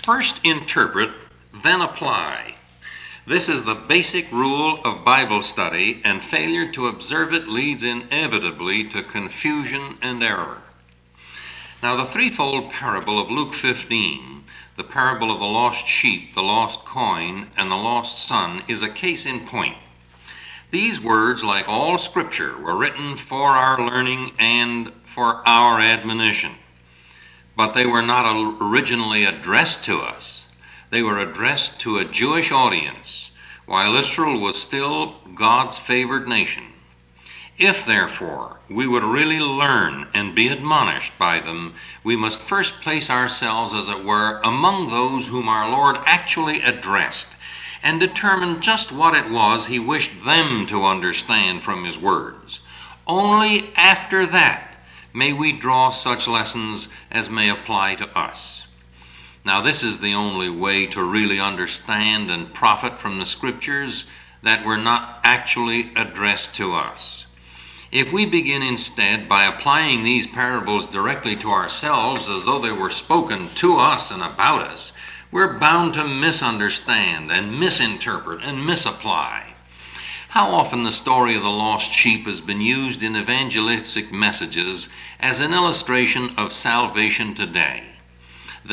First interpret, then apply. This is the basic rule of Bible study, and failure to observe it leads inevitably to confusion and error. Now, the threefold parable of Luke 15, the parable of the lost sheep, the lost coin, and the lost son, is a case in point. These words, like all Scripture, were written for our learning and for our admonition. But they were not originally addressed to us. They were addressed to a Jewish audience, while Israel was still God's favored nation. If, therefore, we would really learn and be admonished by them, we must first place ourselves, as it were, among those whom our Lord actually addressed, and determine just what it was he wished them to understand from his words. Only after that may we draw such lessons as may apply to us. Now, this is the only way to really understand and profit from the Scriptures that were not actually addressed to us. If we begin instead by applying these parables directly to ourselves as though they were spoken to us and about us, we're bound to misunderstand and misinterpret and misapply. How often the story of the lost sheep has been used in evangelistic messages as an illustration of salvation today. The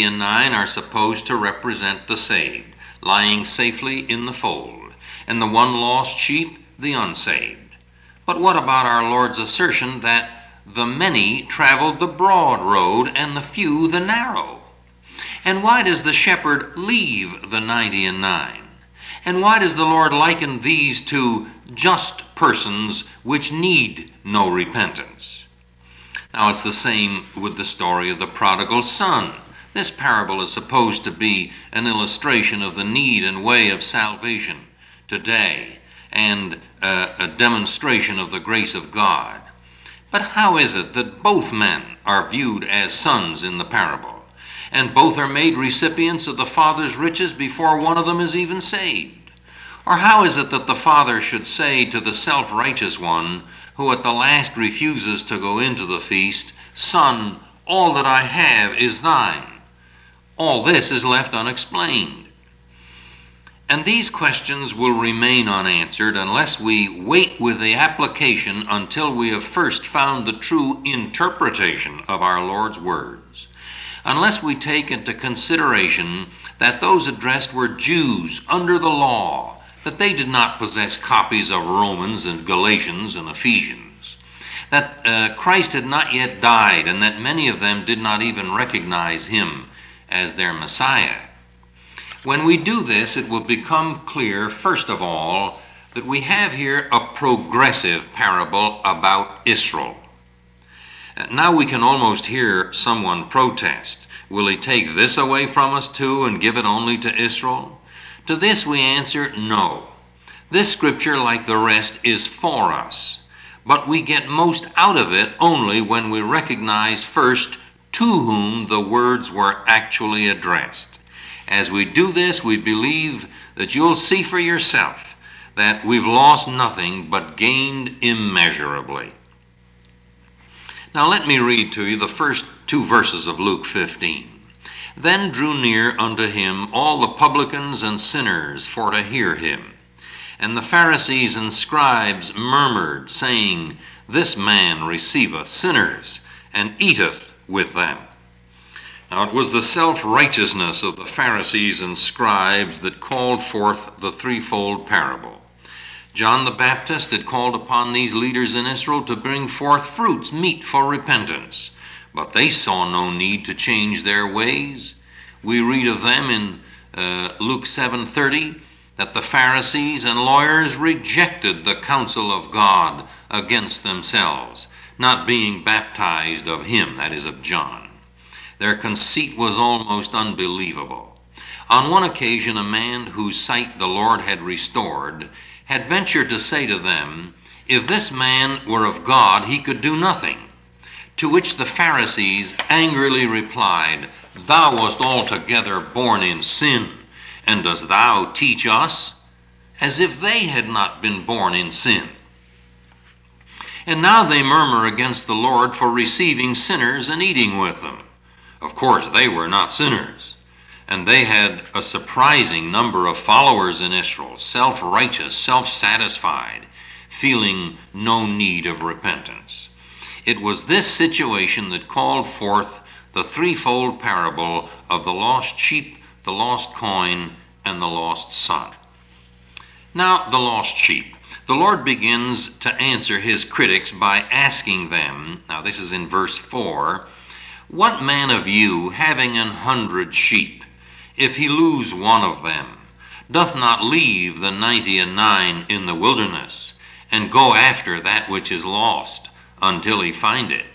99 are supposed to represent the saved, lying safely in the fold, and the one lost sheep, the unsaved. But what about our Lord's assertion that the many traveled the broad road and the few the narrow? And why does the shepherd leave the 99? And why does the Lord liken these to just persons which need no repentance? Now, it's the same with the story of the prodigal son. This parable is supposed to be an illustration of the need and way of salvation today, and a demonstration of the grace of God. But how is it that both men are viewed as sons in the parable, and both are made recipients of the Father's riches before one of them is even saved? Or how is it that the Father should say to the self-righteous one, who at the last refuses to go into the feast, "Son, all that I have is thine"? All this is left unexplained. And these questions will remain unanswered unless we wait with the application until we have first found the true interpretation of our Lord's words. Unless we take into consideration that those addressed were Jews under the law, that they did not possess copies of Romans and Galatians and Ephesians, that Christ had not yet died, and that many of them did not even recognize him as their Messiah. When we do this, it will become clear, first of all, that we have here a progressive parable about Israel. Now we can almost hear someone protest. Will he take this away from us too and give it only to Israel? To this we answer, no. This scripture, like the rest, is for us. But we get most out of it only when we recognize first to whom the words were actually addressed. As we do this, we believe that you'll see for yourself that we've lost nothing but gained immeasurably. Now let me read to you the first two verses of Luke 15. Then drew near unto him all the publicans and sinners for to hear him. And the Pharisees and scribes murmured, saying, This man receiveth sinners, and eateth with them. Now it was the self-righteousness of the Pharisees and scribes that called forth the threefold parable. John the Baptist had called upon these leaders in Israel to bring forth fruits meet for repentance, but they saw no need to change their ways. We read of them in Luke 7:30, that the Pharisees and lawyers rejected the counsel of God against themselves, not being baptized of him, that is, of John. Their conceit was almost unbelievable. On one occasion, a man whose sight the Lord had restored had ventured to say to them, if this man were of God, he could do nothing. To which the Pharisees angrily replied, Thou wast altogether born in sin, and dost thou teach us? As if they had not been born in sin. And now they murmur against the Lord for receiving sinners and eating with them. Of course, they were not sinners. And they had a surprising number of followers in Israel, self-righteous, self-satisfied, feeling no need of repentance. It was this situation that called forth the threefold parable of the lost sheep, the lost coin, and the lost son. Now, the lost sheep. The Lord begins to answer his critics by asking them, now this is in verse 4, "What man of you, having 100 sheep, if he lose one of them, doth not leave the 99 in the wilderness, and go after that which is lost, until he find it?"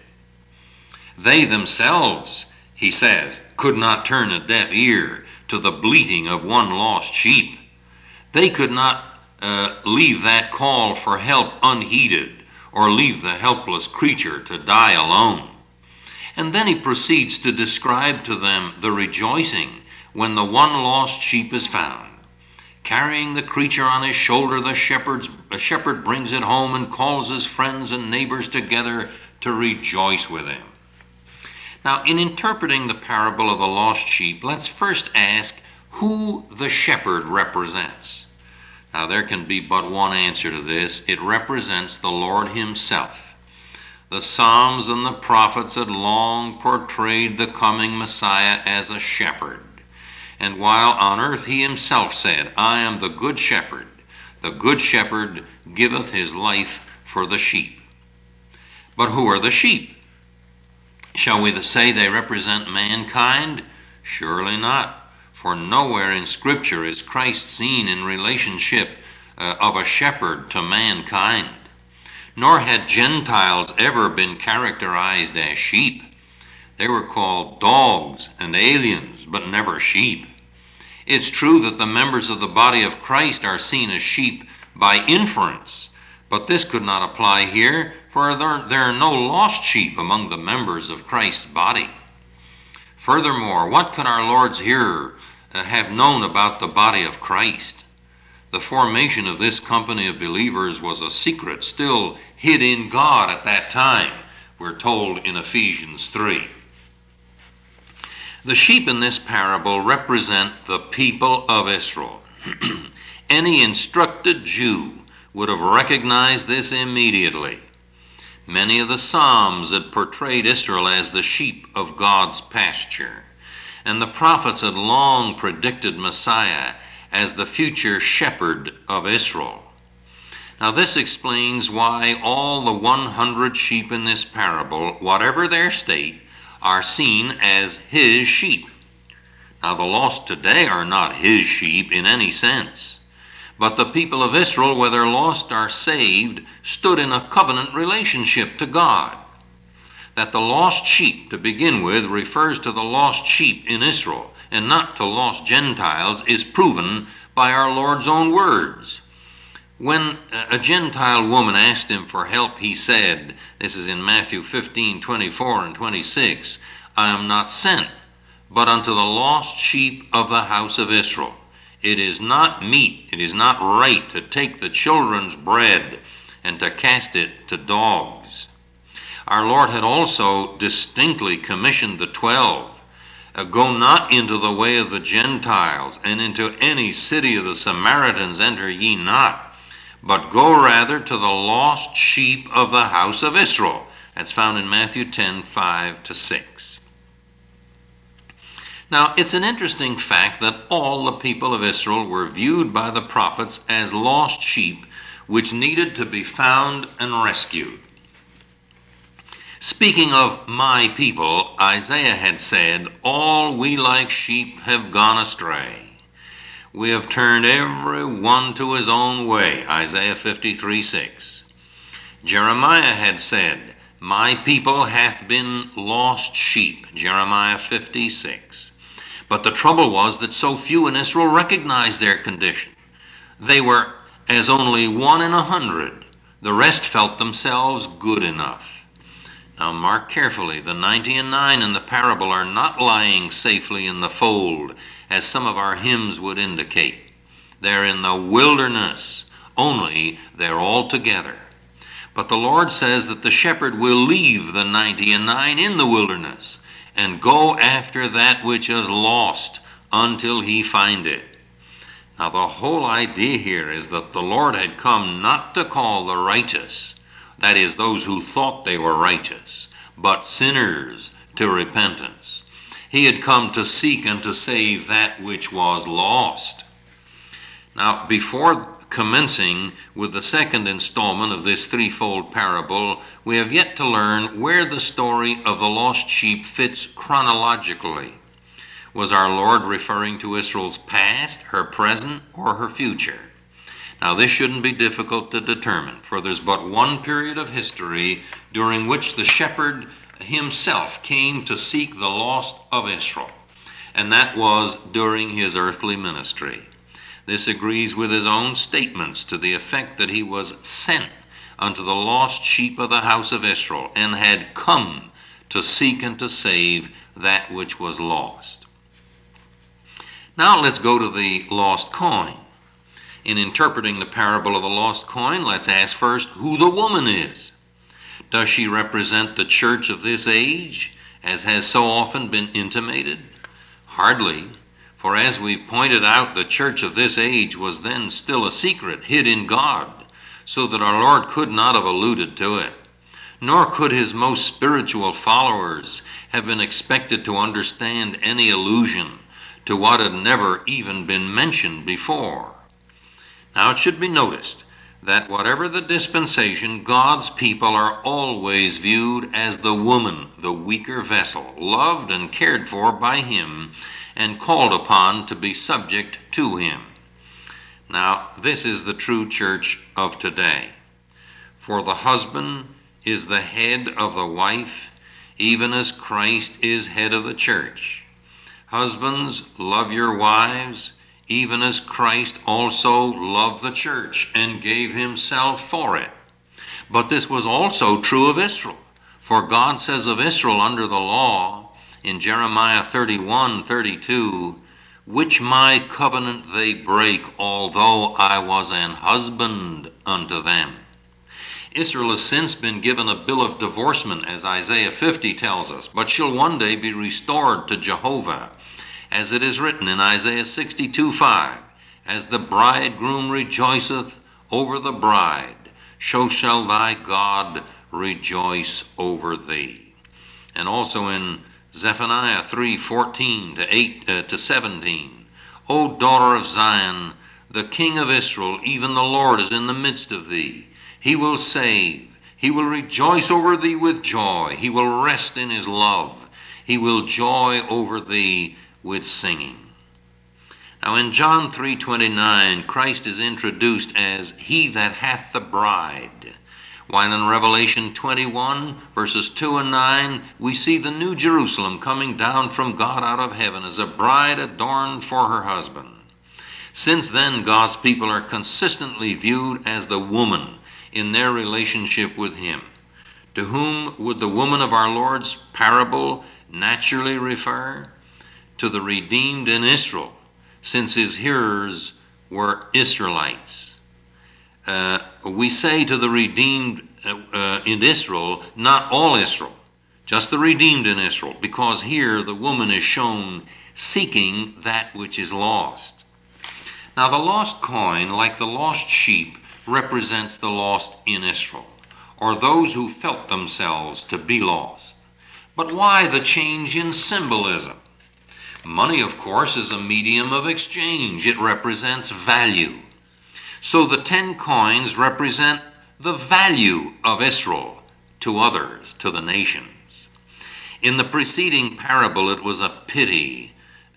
They themselves, he says, could not turn a deaf ear to the bleating of one lost sheep. They could not leave that call for help unheeded, or leave the helpless creature to die alone. And then he proceeds to describe to them the rejoicing when the one lost sheep is found. Carrying the creature on his shoulder, the shepherd brings it home and calls his friends and neighbors together to rejoice with him. Now, in interpreting the parable of the lost sheep, let's first ask who the shepherd represents. Now, there can be but one answer to this. It represents the Lord himself. The Psalms and the prophets had long portrayed the coming Messiah as a shepherd. And while on earth he himself said, "I am the good shepherd. The good shepherd giveth his life for the sheep." But who are the sheep? Shall we say they represent mankind? Surely not. For nowhere in Scripture is Christ seen in relationship of a shepherd to mankind. Nor had Gentiles ever been characterized as sheep. They were called dogs and aliens, but never sheep. It's true that the members of the body of Christ are seen as sheep by inference, but this could not apply here, for there are no lost sheep among the members of Christ's body. Furthermore, what could our Lord's hearer have known about the body of Christ? The formation of this company of believers was a secret still hid in God at that time, we're told in Ephesians 3. The sheep in this parable represent the people of Israel. Any instructed Jew would have recognized this immediately. Many of the Psalms had portrayed Israel as the sheep of God's pasture, and the prophets had long predicted Messiah as the future shepherd of Israel. Now this explains why all the 100 sheep in this parable, whatever their state, are seen as his sheep. Now the lost today are not his sheep in any sense, but the people of Israel, whether lost or saved, stood in a covenant relationship to God. That the lost sheep, to begin with, refers to the lost sheep in Israel and not to lost Gentiles is proven by our Lord's own words. When a Gentile woman asked him for help, he said, this is in Matthew 15:24 and 26, "I am not sent, but unto the lost sheep of the house of Israel. It is not meet, it is not right to take the children's bread and to cast it to dogs." Our Lord had also distinctly commissioned the 12, "Go not into the way of the Gentiles, and into any city of the Samaritans enter ye not, but go rather to the lost sheep of the house of Israel." That's found in Matthew 10:5-6. Now, it's an interesting fact that all the people of Israel were viewed by the prophets as lost sheep, which needed to be found and rescued. Speaking of my people, Isaiah had said, "All we like sheep have gone astray. We have turned every one to his own way," Isaiah 53:6. Jeremiah had said, "My people hath been lost sheep," Jeremiah 50:6. But the trouble was that so few in Israel recognized their condition. They were as only 1 in 100. The rest felt themselves good enough. Now mark carefully, the 99 in the parable are not lying safely in the fold, as some of our hymns would indicate. They're in the wilderness, only they're all together. But the Lord says that the shepherd will leave the 99 in the wilderness and go after that which is lost until he find it. Now the whole idea here is that the Lord had come not to call the righteous, that is, those who thought they were righteous, but sinners to repentance. He had come to seek and to save that which was lost. Now, before commencing with the second installment of this threefold parable, we have yet to learn where the story of the lost sheep fits chronologically. Was our Lord referring to Israel's past, her present, or her future? Now, this shouldn't be difficult to determine, for there's but one period of history during which the shepherd himself came to seek the lost of Israel, and that was during his earthly ministry. This agrees with his own statements to the effect that he was sent unto the lost sheep of the house of Israel, and had come to seek and to save that which was lost. Now let's go to the lost coin. In interpreting the parable of the lost coin, let's ask first who the woman is. Does she represent the church of this age, as has so often been intimated? Hardly, for as we pointed out, the church of this age was then still a secret, hid in God, so that our Lord could not have alluded to it. Nor could his most spiritual followers have been expected to understand any allusion to what had never even been mentioned before. Now it should be noticed that whatever the dispensation, God's people are always viewed as the woman, the weaker vessel, loved and cared for by him and called upon to be subject to him. Now this is the true church of today. For the husband is the head of the wife, even as Christ is head of the church. Husbands, love your wives, even as Christ also loved the church and gave himself for it. But this was also true of Israel. For God says of Israel under the law, in Jeremiah 31:32, which my covenant they break, although I was an husband unto them. Israel has since been given a bill of divorcement, as Isaiah 50 tells us, but she'll one day be restored to Jehovah, as it is written in Isaiah 62:5, as the bridegroom rejoiceth over the bride, so shall thy God rejoice over thee. And also in Zephaniah 3:14 to 17, O daughter of Zion, the King of Israel, even the Lord, is in the midst of thee. He will save. He will rejoice over thee with joy. He will rest in his love. He will joy over thee with singing. Now in John 3:29, Christ is introduced as he that hath the bride, while in Revelation 21, verses 2 and 9, we see the new Jerusalem coming down from God out of heaven as a bride adorned for her husband. Since then, God's people are consistently viewed as the woman in their relationship with him. To whom would the woman of our Lord's parable naturally refer? To the redeemed in Israel, since his hearers were Israelites. We say to the redeemed in Israel, not all Israel, just the redeemed in Israel, because here the woman is shown seeking that which is lost. Now the lost coin, like the lost sheep, represents the lost in Israel, or those who felt themselves to be lost. But why the change in symbolism? Money, of course, is a medium of exchange. It represents value. So the 10 coins represent the value of Israel to others, to the nations. In the preceding parable, it was pity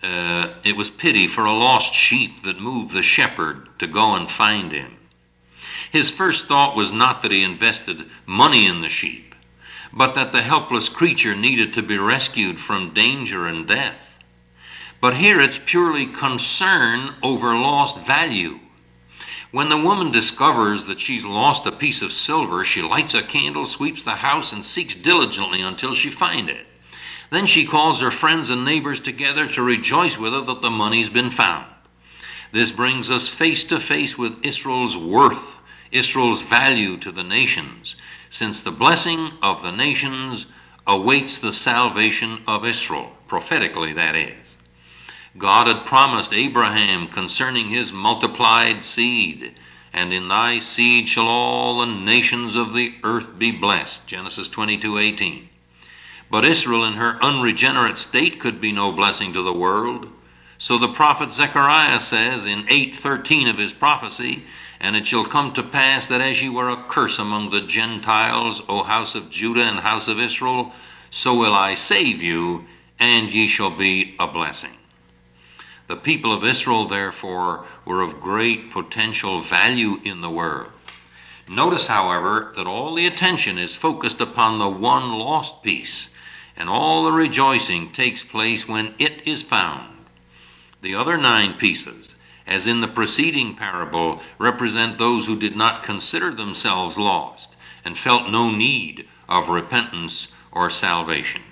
for a lost sheep that moved the shepherd to go and find him. His first thought was not that he invested money in the sheep, but that the helpless creature needed to be rescued from danger and death. But here it's purely concern over lost value. When the woman discovers that she's lost a piece of silver, she lights a candle, sweeps the house, and seeks diligently until she find it. Then she calls her friends and neighbors together to rejoice with her that the money's been found. This brings us face to face with Israel's worth, Israel's value to the nations, since the blessing of the nations awaits the salvation of Israel, prophetically that is. God had promised Abraham concerning his multiplied seed, and in thy seed shall all the nations of the earth be blessed, Genesis 22:18. But Israel in her unregenerate state could be no blessing to the world. So the prophet Zechariah says in 8:13 of his prophecy, "And it shall come to pass that as ye were a curse among the Gentiles, O house of Judah and house of Israel, so will I save you, and ye shall be a blessing." The people of Israel, therefore, were of great potential value in the world. Notice, however, that all the attention is focused upon the one lost piece, and all the rejoicing takes place when it is found. The other 9 pieces, as in the preceding parable, represent those who did not consider themselves lost and felt no need of repentance or salvation.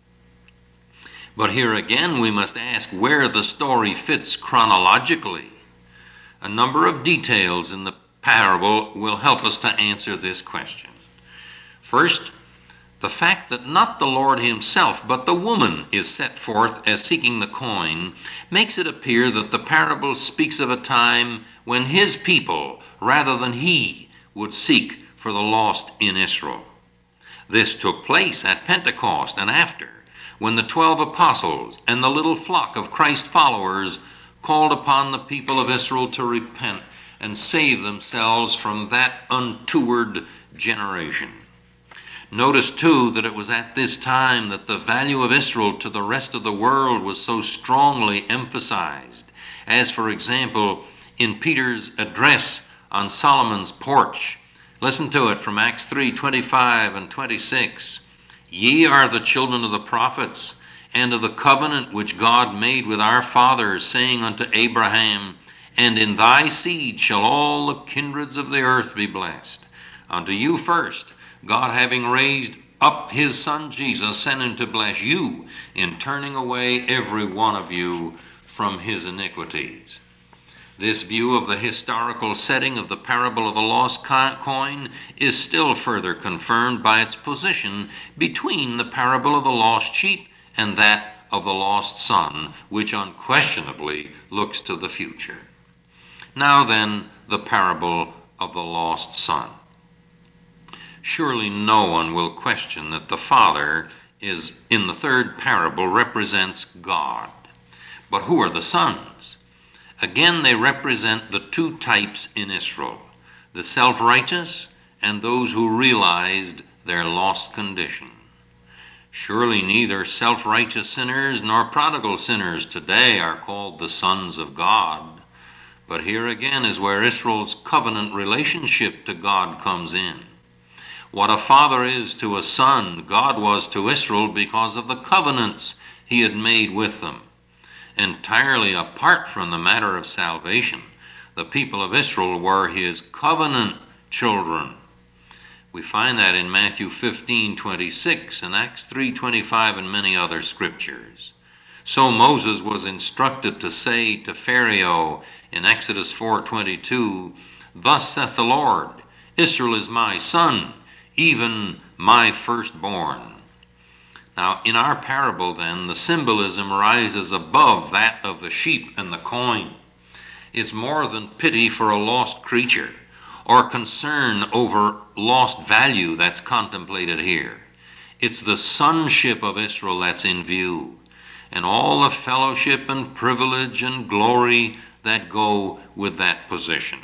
But here again we must ask where the story fits chronologically. A number of details in the parable will help us to answer this question. First, the fact that not the Lord himself, but the woman is set forth as seeking the coin, makes it appear that the parable speaks of a time when his people, rather than he, would seek for the lost in Israel. This took place at Pentecost and after, when the 12 apostles and the little flock of Christ followers called upon the people of Israel to repent and save themselves from that untoward generation. Notice, too, that it was at this time that the value of Israel to the rest of the world was so strongly emphasized, as, for example, in Peter's address on Solomon's porch. Listen to it from Acts 3:25 and 26. "Ye are the children of the prophets, and of the covenant which God made with our fathers, saying unto Abraham, And in thy seed shall all the kindreds of the earth be blessed. Unto you first, God having raised up his Son Jesus, sent him to bless you in turning away every one of you from his iniquities." This view of the historical setting of the parable of the lost coin is still further confirmed by its position between the parable of the lost sheep and that of the lost son, which unquestionably looks to the future. Now then, the parable of the lost son. Surely no one will question that the Father is, in the third parable, represents God. But who are the sons? Again, they represent the 2 types in Israel, the self-righteous and those who realized their lost condition. Surely neither self-righteous sinners nor prodigal sinners today are called the sons of God. But here again is where Israel's covenant relationship to God comes in. What a father is to a son, God was to Israel because of the covenants he had made with them. Entirely apart from the matter of salvation, the people of Israel were his covenant children. We find that in Matthew 15:26 and Acts 3:25 and many other scriptures. So Moses was instructed to say to Pharaoh in Exodus 4:22, "Thus saith the Lord, Israel is my son, even my firstborn." Now, in our parable, then, the symbolism rises above that of the sheep and the coin. It's more than pity for a lost creature or concern over lost value that's contemplated here. It's the sonship of Israel that's in view, and all the fellowship and privilege and glory that go with that position.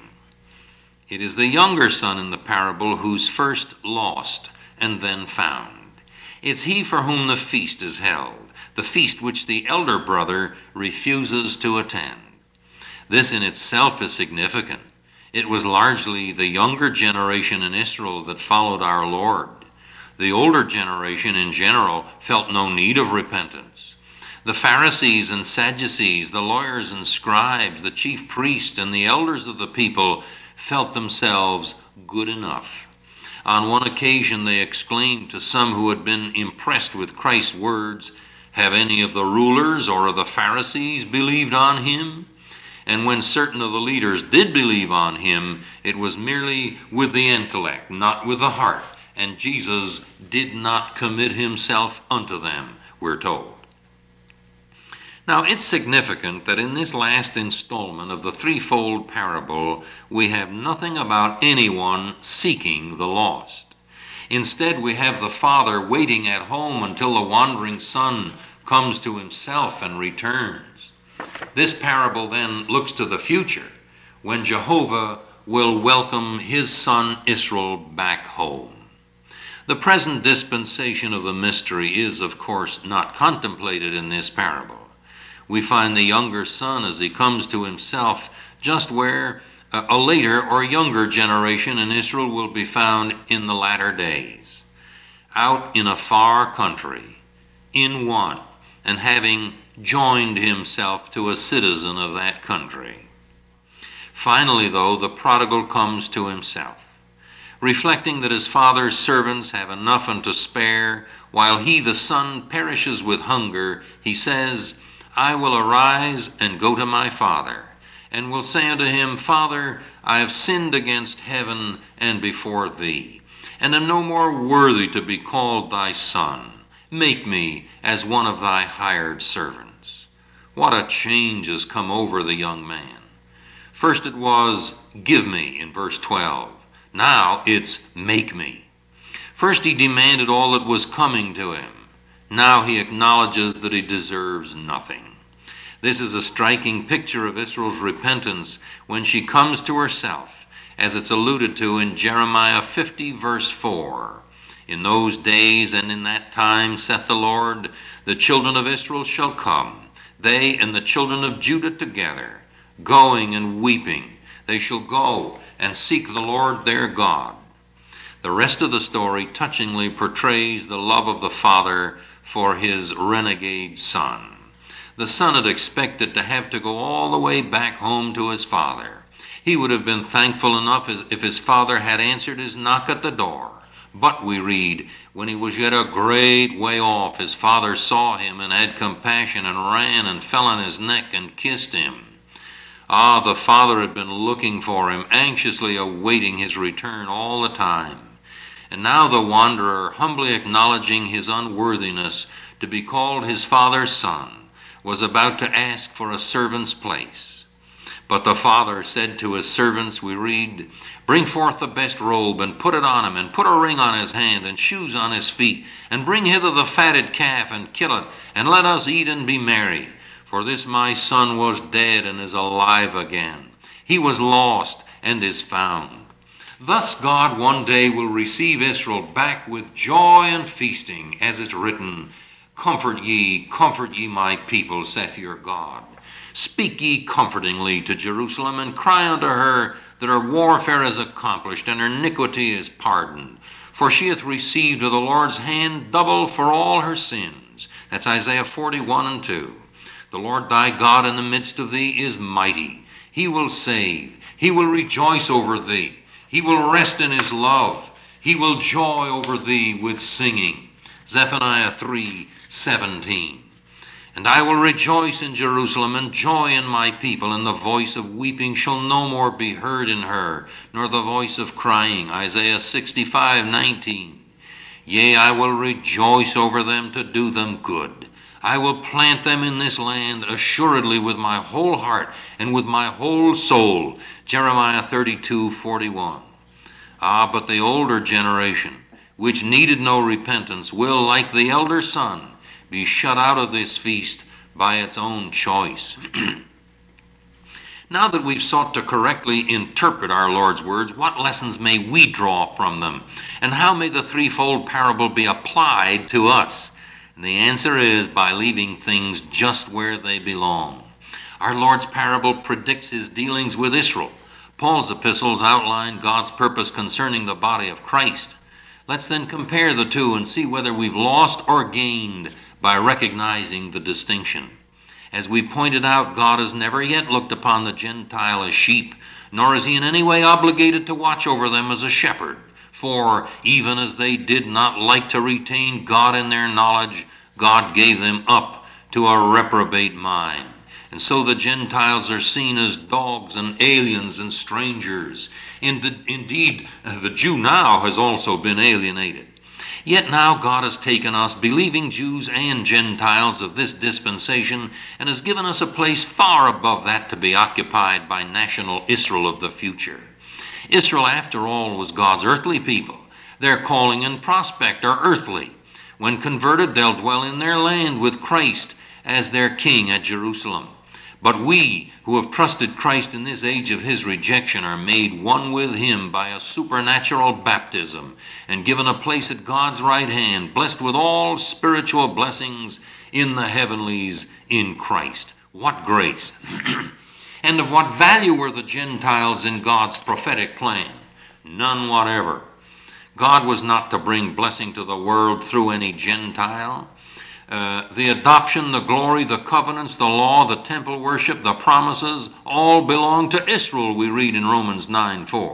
It is the younger son in the parable who's first lost and then found. It's he for whom the feast is held, the feast which the elder brother refuses to attend. This in itself is significant. It was largely the younger generation in Israel that followed our Lord. The older generation in general felt no need of repentance. The Pharisees and Sadducees, the lawyers and scribes, the chief priests, and the elders of the people felt themselves good enough. On one occasion they exclaimed to some who had been impressed with Christ's words, "Have any of the rulers or of the Pharisees believed on him?" And when certain of the leaders did believe on him, it was merely with the intellect, not with the heart. And Jesus did not commit himself unto them, we're told. Now, it's significant that in this last installment of the threefold parable, we have nothing about anyone seeking the lost. Instead, we have the father waiting at home until the wandering son comes to himself and returns. This parable then looks to the future, when Jehovah will welcome his son Israel back home. The present dispensation of the mystery is, of course, not contemplated in this parable. We find the younger son as he comes to himself just where a later or younger generation in Israel will be found in the latter days, out in a far country, in want, and having joined himself to a citizen of that country. Finally, though, the prodigal comes to himself, reflecting that his father's servants have enough and to spare, while he, the son, perishes with hunger. He says, I will arise and go to my father, and will say unto him, Father, I have sinned against heaven and before thee, and am no more worthy to be called thy son. Make me as one of thy hired servants. What a change has come over the young man. First it was, give me, in verse 12. Now it's make me. First he demanded all that was coming to him. Now he acknowledges that he deserves nothing. This is a striking picture of Israel's repentance when she comes to herself, as it's alluded to in Jeremiah 50, verse 4. In those days and in that time, saith the Lord, the children of Israel shall come, they and the children of Judah together, going and weeping. They shall go and seek the Lord their God. The rest of the story touchingly portrays the love of the father for his renegade son. The son had expected to have to go all the way back home to his father. He would have been thankful enough if his father had answered his knock at the door. But we read, when he was yet a great way off, his father saw him and had compassion and ran and fell on his neck and kissed him. Ah, the father had been looking for him, anxiously awaiting his return all the time. And now the wanderer, humbly acknowledging his unworthiness to be called his father's son, was about to ask for a servant's place. But the father said to his servants, we read, bring forth the best robe, and put it on him, and put a ring on his hand, and shoes on his feet, and bring hither the fatted calf, and kill it, and let us eat and be merry. For this my son was dead, and is alive again. He was lost, and is found. Thus God one day will receive Israel back with joy and feasting, as is written, comfort ye, my people, saith your God. Speak ye comfortingly to Jerusalem, and cry unto her that her warfare is accomplished, and her iniquity is pardoned. For she hath received of the Lord's hand double for all her sins. That's Isaiah 41 and 2. The Lord thy God in the midst of thee is mighty. He will save. He will rejoice over thee. He will rest in his love. He will joy over thee with singing. Zephaniah 3:17. And I will rejoice in Jerusalem, and joy in my people, and the voice of weeping shall no more be heard in her, nor the voice of crying. Isaiah 65:19. Yea, I will rejoice over them to do them good. I will plant them in this land assuredly with my whole heart and with my whole soul. Jeremiah 32:41. Ah, but the older generation, which needed no repentance, will, like the elder son, be shut out of this feast by its own choice. Now that we've sought to correctly interpret our Lord's words, what lessons may we draw from them? And how may the threefold parable be applied to us? And the answer is by leaving things just where they belong. Our Lord's parable predicts his dealings with Israel. Paul's epistles outline God's purpose concerning the body of Christ. Let's then compare the two and see whether we've lost or gained by recognizing the distinction. As we pointed out, God has never yet looked upon the Gentile as sheep, nor is he in any way obligated to watch over them as a shepherd. For even as they did not like to retain God in their knowledge, God gave them up to a reprobate mind. And so the Gentiles are seen as dogs and aliens and strangers. Indeed, the Jew now has also been alienated. Yet now God has taken us, believing Jews and Gentiles of this dispensation, and has given us a place far above that to be occupied by national Israel of the future. Israel, after all, was God's earthly people. Their calling and prospect are earthly. When converted, they'll dwell in their land with Christ as their king at Jerusalem. But we who have trusted Christ in this age of his rejection are made one with him by a supernatural baptism and given a place at God's right hand, blessed with all spiritual blessings in the heavenlies in Christ. What grace! And of what value were the Gentiles in God's prophetic plan? None whatever. God was not to bring blessing to the world through any Gentile. The adoption, the glory, the covenants, the law, the temple worship, the promises, all belong to Israel, we read in Romans 9:4.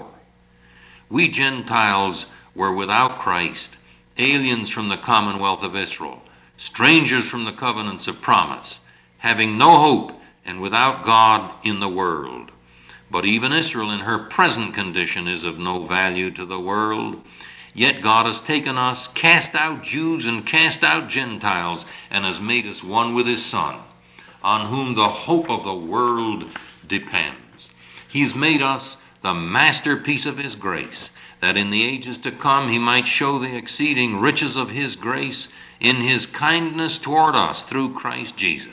We Gentiles were without Christ, aliens from the commonwealth of Israel, strangers from the covenants of promise, having no hope and without God in the world. But even Israel in her present condition is of no value to the world. Yet God has taken us, cast out Jews and cast out Gentiles, and has made us one with his Son, on whom the hope of the world depends. He's made us the masterpiece of his grace, that in the ages to come he might show the exceeding riches of his grace in his kindness toward us through Christ Jesus.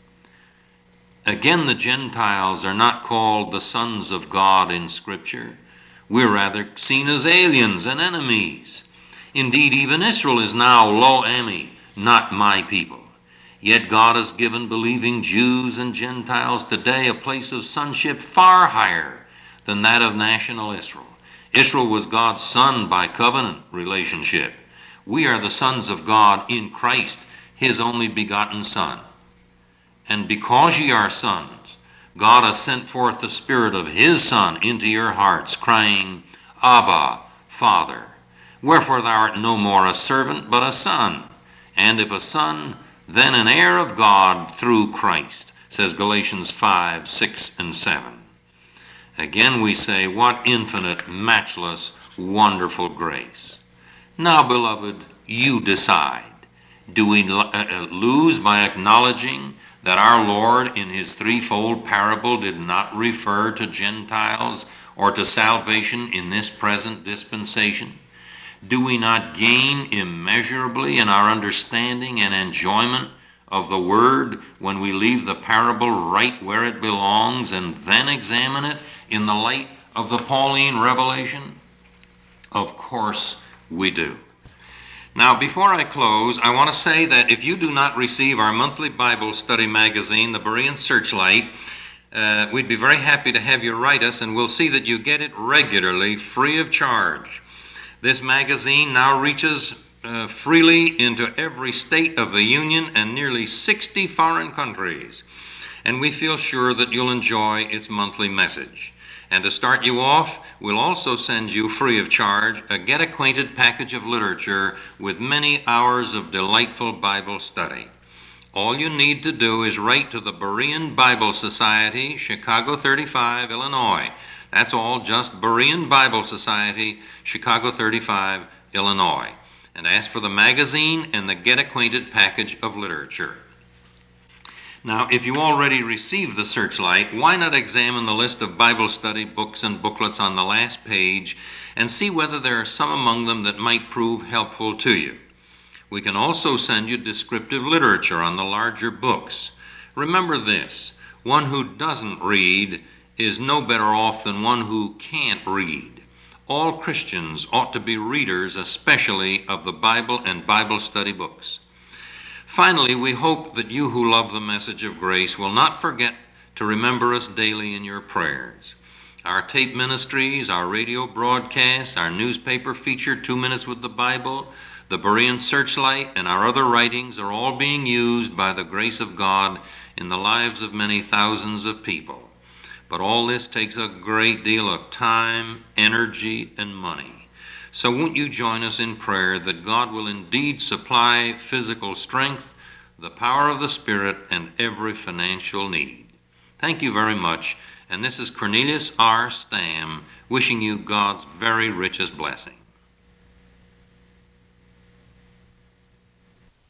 Again, the Gentiles are not called the sons of God in Scripture. We're rather seen as aliens and enemies. Indeed, even Israel is now lo ami, not my people. Yet God has given believing Jews and Gentiles today a place of sonship far higher than that of national Israel. Israel was God's son by covenant relationship. We are the sons of God in Christ, his only begotten Son. And because ye are sons, God has sent forth the Spirit of his Son into your hearts, crying, Abba, Father. Wherefore thou art no more a servant, but a son. And if a son, then an heir of God through Christ, says Galatians 5, 6, and 7. Again we say, what infinite, matchless, wonderful grace. Now, beloved, you decide. Do we lose by acknowledging that our Lord in his threefold parable did not refer to Gentiles or to salvation in this present dispensation? Do we not gain immeasurably in our understanding and enjoyment of the Word when we leave the parable right where it belongs and then examine it in the light of the Pauline revelation? Of course we do. Now, before I close, I want to say that if you do not receive our monthly Bible study magazine, the Berean Searchlight, we'd be very happy to have you write us, and we'll see that you get it regularly, free of charge. This magazine now reaches freely into every state of the Union and nearly 60 foreign countries, and we feel sure that you'll enjoy its monthly message. And to start you off, we'll also send you free of charge a Get Acquainted package of literature with many hours of delightful Bible study. All you need to do is write to the Berean Bible Society, Chicago 35, Illinois. That's all, just Berean Bible Society, Chicago 35, Illinois. And ask for the magazine and the Get Acquainted package of literature. Now, if you already received the Searchlight, why not examine the list of Bible study books and booklets on the last page and see whether there are some among them that might prove helpful to you. We can also send you descriptive literature on the larger books. Remember this, one who doesn't read is no better off than one who can't read. All Christians ought to be readers, especially of the Bible and Bible study books. Finally, we hope that you who love the message of grace will not forget to remember us daily in your prayers. Our tape ministries, our radio broadcasts, our newspaper feature, 2 Minutes with the Bible, the Berean Searchlight, and our other writings are all being used by the grace of God in the lives of many thousands of people. But all this takes a great deal of time, energy, and money. So won't you join us in prayer that God will indeed supply physical strength, the power of the Spirit, and every financial need. Thank you very much. And this is Cornelius R. Stam wishing you God's very richest blessing.